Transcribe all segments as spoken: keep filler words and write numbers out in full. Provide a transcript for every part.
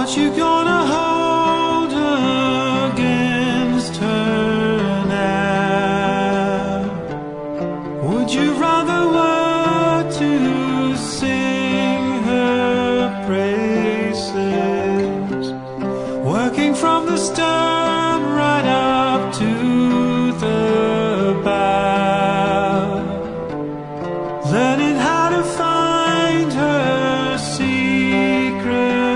What you gonna hold against her now? Would you rather work to sing her praises, working from the stern right up to the bow, learning how to find her secret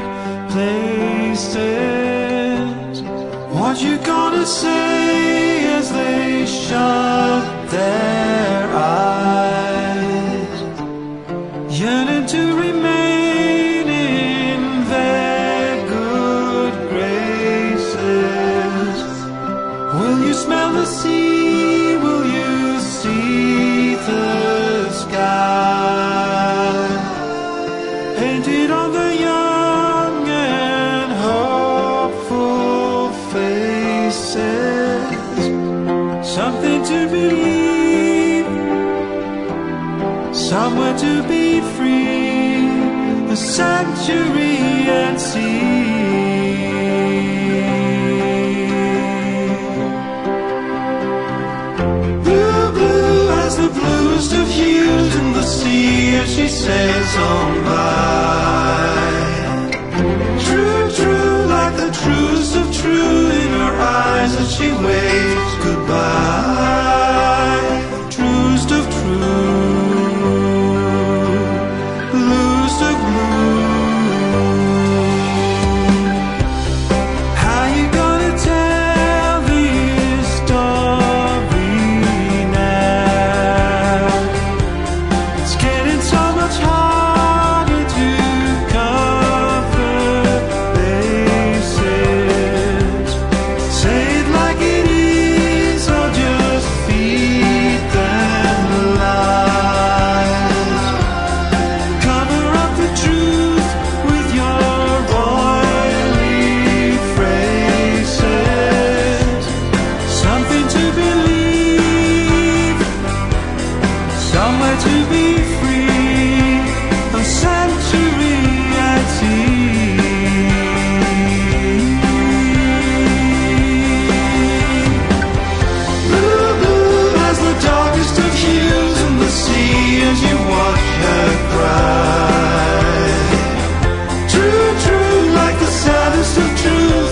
places? What you gonna say as they shut their eyes, yearning to remain in their good graces? Will you smell the sea? Will you see the sky painted on the young and hopeful faces? Something to believe, somewhere to be free, a sanctuary at sea. Blue, blue as the bluest of hues in the sea as she sails on by. True, true like the truest of true in her eyes as she waves goodbye. Truest of true, bluest of blue. How you gonna tell this story now? It's getting so much harder to cover bases. Say it like it is, or just feed them lies. Cover up the truth with your oily phrases. Something to believe, somewhere to be free, a sanctuary at sea. Blue, blue as the darkest of hues in the sea as you watch her cry. True, true like the saddest of true